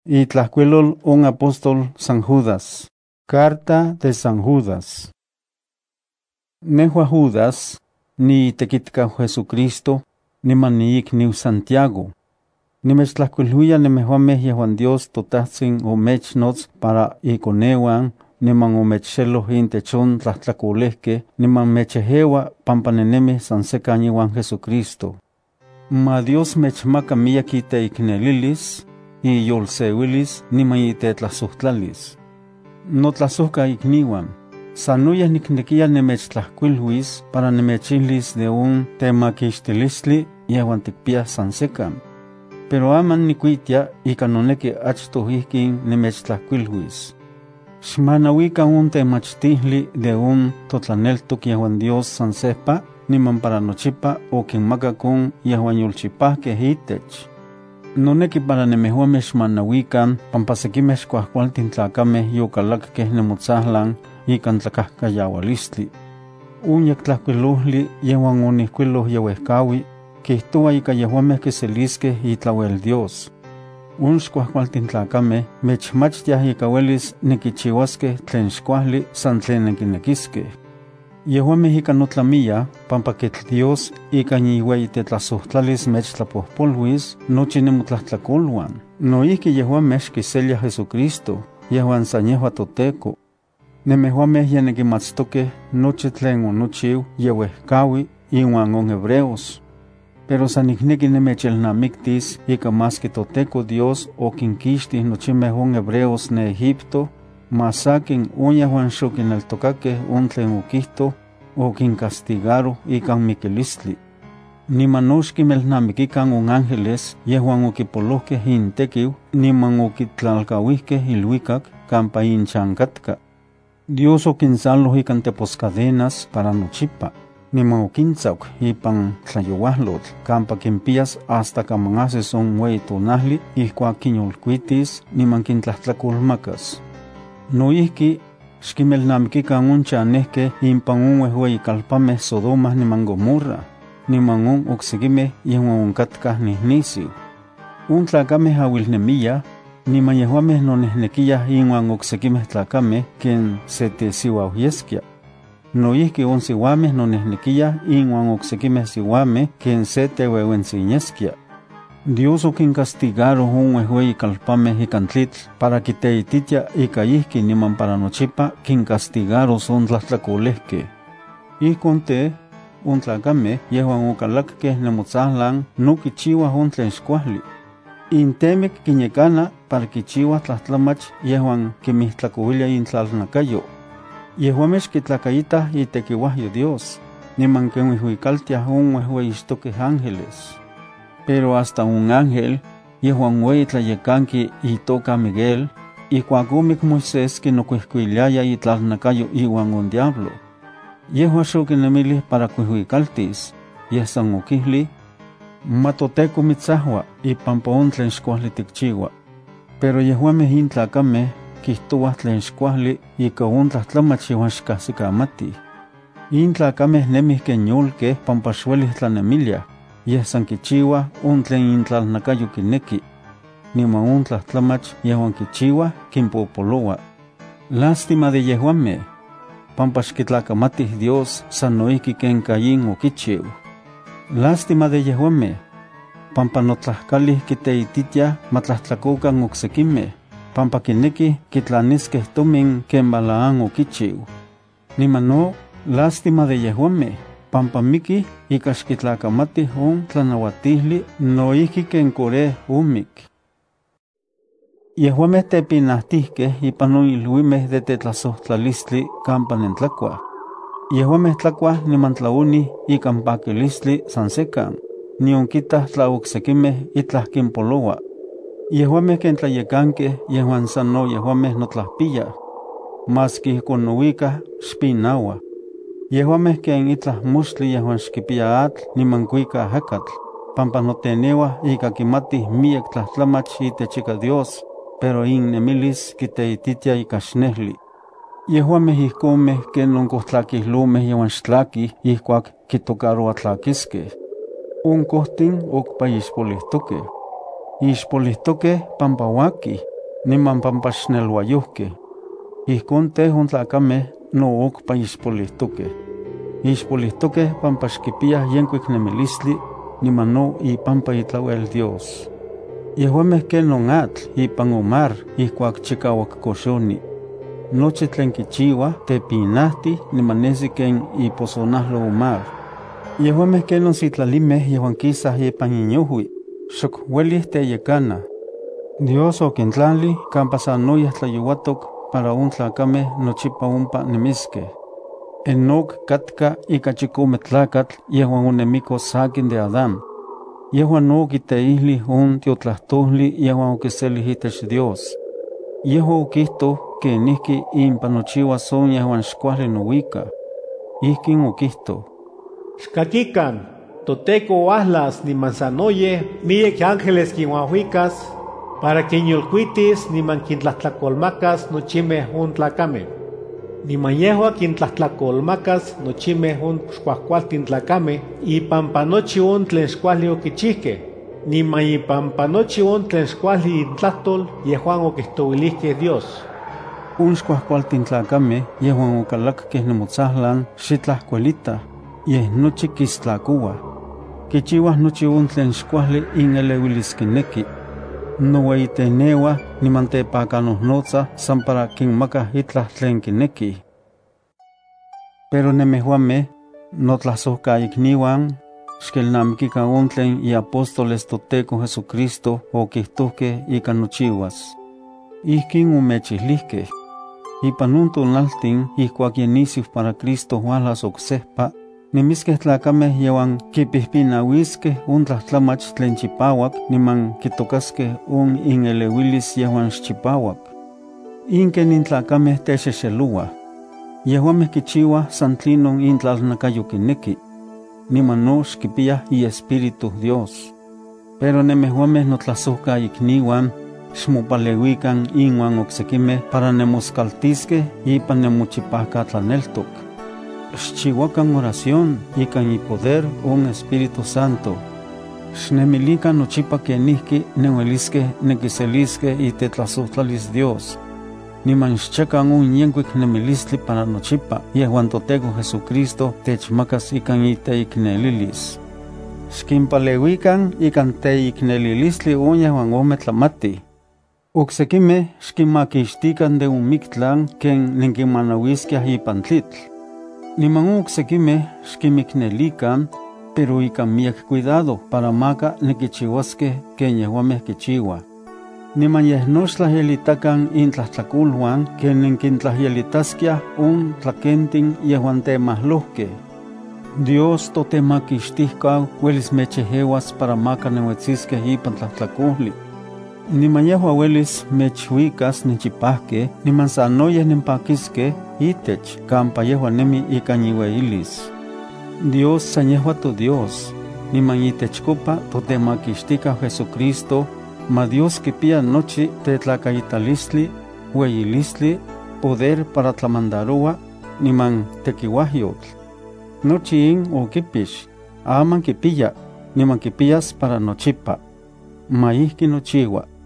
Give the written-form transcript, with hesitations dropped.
Itlajkuilol un apóstol San Judas. Carta de San Judas. Nehua Judas, ni tequitka Jesucristo, niman niikniu Santiago. Nimechtlajkuiluia nimehuameh yehuan Dios totahtzin omechnots para ikoneuan, niman omechxeloh intechon tlahtlakolehkeh, niman mechehewa pampa nenemi san sekan iuan Jesucristo. Ma Dios mechmaka miyak iteiknelilis, iyolseuilis niman itetlasohtlalis. Notlasohka ikniuan, sanoyeh niknekia nimechtlajkuiluis para nimechihlis de un temakixtilistli yehuan tikpiah san sekan. Pero aman nikuitia ika noneki achtoh ihkin nimechtlajkuiluis. Xmanawikan un temachtihli de un totlaneltok yehuan Dios san sepa, niman para nochipa okinmakak on yehuan yolchipahkeh itech. Noneki para nemehuameh xmanawikan pampa sekimeh xkuajkualtin tlakameh yokalakeh nemotzahlan ikan tlakahkayaualistli. Un yektlajkuilohtli yehuan onihkuiloh yauehkaui, kihtoua ika yehuameh kiseliskeh itlauel Dios. Un xkuajkualtin tlakameh mechmachtiah ika uelis nekichiuaskeh tlen xkuajli san tlen nenkinekiskeh. Yehuameh ika notlamiyah, pampa ketl Dios ika iueyi tetlasohtlalis mechtlapojpoluis nochi nemotlajtlakoluan. Noihki yehuameh xkiseliah Jesucristo, yehuan san yehua Toteko. Nemehuameh ya nenkimatstokeh nochi tlen onochiu yauehkaui iuan on hebreos. Pero san nikneki nimechelnamiktis ika maski Toteko Dios okinkixtih nochimeh on hebreos ne Egipto, mas sakin on yehuan xokineltokakeh on tlen okihtoh, okincastigaroh ikan mikilistli. Niman no xkimelnamikikan on ángeles yehuan okipolohkeh intekiu niman okitlalkauihkeh iluikak kampa inchan katka. Dios okinsaloh ikan teposcadenas para nochipa, niman okintzauk ipan tlayouahlotl kampa kimpias hasta kaman ahsis on ueyi tonahli ihkuak kinyolkuitis niman kintlajtlakolmakas. Noihki, xkimelnamikikan on chanehkeh impan on uehueyi kalpameh Sodoma niman Gomorra, niman on oksekimeh yehuan onkatkah nihnisiu. On tlakameh auilnemiyah, niman yehuameh nonehnekiyah inuan oksekimeh tlakameh ken se tesiuau yeskia. Noihki on siuameh nonehnekiyah inuan oksekimeh siuameh ken se teueuentsin yeskia. Dios okincastigaroh on uehueyi kalpameh ikan tlitl para kiteititia ika ihki niman para nochipa kincastigaros on tlahtlakolehkeh. Ihkon on tlakameh yehuan okalakeh nemotzahlan no kichiuah on tlen xkuajli. Intemik kinyekana para kichiuah tlahtlamach yehuan kimihtlakowilia intlalnakayo. Yehuameh xkitlakaitah itekiuahyo Dios, niman kinuihuikaltiah on uehueyixtokeh ángeles. Pero hasta un ángel, yehuan ueyi tlayekanki itoka Miguel, ihkuak omik Moisés kinokuihkuiliaya itlalnakayo iuan on diablo. Yehua xokinemilih para kuihuikaltis, yeh san okihli, ma Toteko mitzahua ipampa on tlen xkuajli tikchiua. Pero yehuameh intlakameh kihtoah tlen xkuajli ika on tlahtlamach yehuan xkahsikamatih. Intlakameh nemih ken yolkeh pampa xuelih tlanemiliah, yeh san kichiuah on tlen intlalnakayo kineki. Niman on tlahtlamach yehuan kichiuah kinpopoloa. Lástima de yehuameh, pampa xkitlakamatih Dios san noihki ken Caín okichiu. Lástima de yehuameh, pampa notlahkalih kiteititiah matlahtlakoukan oksekimeh, pampa kinekih kitlaniskeh tomin ken Balaam okichiu. Niman no, lástima de yehuameh, pampa mikih ika xkitlakamatih on tlanauatihli noihki ken Coré omik. Yehuameh tepinahtihkeh ipan on iluimeh de tetlasohtlalistli kampa nentlakuah. Yehuameh tlakuah niman tlaonih ikan pakilistli san sekan, nion kitah tla oksekimeh itlah kinpoloa. Yehuameh ken tlayekankeh yehuan san no yehuameh notlahpiyah, maski ihkon nouikah xpinauah. Yehuameh ken itlah moxtli yehuan xkipia atl niman kuika ajakatl, pampa noteneuah ika kimatih miyek tlahtlamach itech ika Dios, pero innemilis kiteititia ika xnehli. Yehuameh ihkomeh ken onkohtlakihlomeh yehuan xtlakih ihkuak kitocaroa tlakiskeh. Onkohtin okpa ixpolihtokeh. Ixpolihtokeh pampa uakih, niman pampaxneluayuhke. Ihkon tehon tlacameh no okpa ixpolihtoke. Ixpolihtoke pampaxkipiah yenkuik nemilistli, niman no ipampa itlauel Dios. Yehuameh ken non atl ipan omar ihkuak chikauak koxoni. Nochi tlen kichiwa tepinahti niman nesi ken iposonahlo omar. Yehuameh ken non sitlalimeh yehuan kisah ipan inyohui, xok welih teyekana. Dios okintlali kampa sanoyeh tlayouatok para on tlacameh nochipa ompa nemiskeh. Enoc katka ika chikome tlacatl yehuan onemiko sakin de Adán. Yehuan no kiteihli on tiotlahtoli yehuan okiselih itech Dios. Yehuan okihto kenihki impa nochiwas on yehuan xkuajli nowika. Ihkin okihto: Xkakikan, Toteko oahlas niman sanoyeh miyek ángeles kinuahuikas para kinyolkuitis niman kintlahtlakolmakas nochimeh on tlacameh. Niman yehua kintlahtlakolmakas nochimeh on xkuajkualtin tlacameh ipampa nochi on tlen xkuajli okichihkeh, niman ipampa nochi on tlen xkuajli intlahtol yehuan okihtowilihkeh Dios. On xkuajkualtin tlacameh yehuan okalakkeh nemotzahlan xitlahkuelitah, yeh nochi kistlakouah. Kichiuah nochi on tlen xkuajli ineleuiliskineki. Noueyiteneuah niman tepakanohnotzah san para kinmakah itlah tlen kinekih. Pero nemehuameh, notlasohkaikniuan, xkelnamikikan on tlen iapóstoles Toteko Jesucristo okihtohkeh ika nochiwas. Ihkin omechihlihkeh: ipan on tonaltin ihkuak yenisiu para Cristo hualas oksehpa, nemiskeh tlacameh yehuan kipihpinahuiskeh on tlahtlamach tlen chipauak niman kitokaskeh on ineleuilis yehuan xchipauak. Inken intlacameh texexelouah. Yehuameh kichiuah san tlinon intlalnakayo kineki. Niman no xkipiah iEspíritu Dios. Pero nemehuameh notlasohkaikniuan, xmopaleuikan inuan oksekimeh para nemoskaltiskeh ipan nemochipahkatlaneltok. Xchiuakan oración ikan ipoder on Espíritu Santo. Xnemilikan nochipa kenihki neueliskeh nekiseliskeh itetlasohtlalis Dios. Niman xchakan on yenkuik nemilistli para nochipa yehuan Toteko Jesucristo techmakas ikan iteiknelilis. Xkinpaleuikan ikan teiknelilistli on yehuan ome tlamatih. Oksekimeh xkinmakixtikan de on miktlan ken nenkinmanauiskiah ipan tlitl. Niman oksekimeh xkinmiknelikan, pero ikan miak cuidado para maka nekichiuaskeh ken yehuameh kichiuah. Niman yeh noxtlahyelitakan intlahtlakolhuan ken nenkintlahyelitaskiah on tlakentin yehuan temahlohkeh. Dios totemakixtihkau uelis mecheheuas para maka neuetziskeh ipan tlahtlakojli. Niman yehua uelis mechuikas nenchipahkeh niman sanoyeh nenpakiskeh itech kampa yehua nemi ikan iueyilis. Dios san yehua toDios, niman itechkopa totemakixtikau Jesucristo, ma Dios kipia nochi tetlakaitalistli, ueyilistli, poder para tlamandaroa, niman tekiuahyotl. Nochi in okipix, aman kipia, niman kipias para nochipa. Ma ihki nochiua.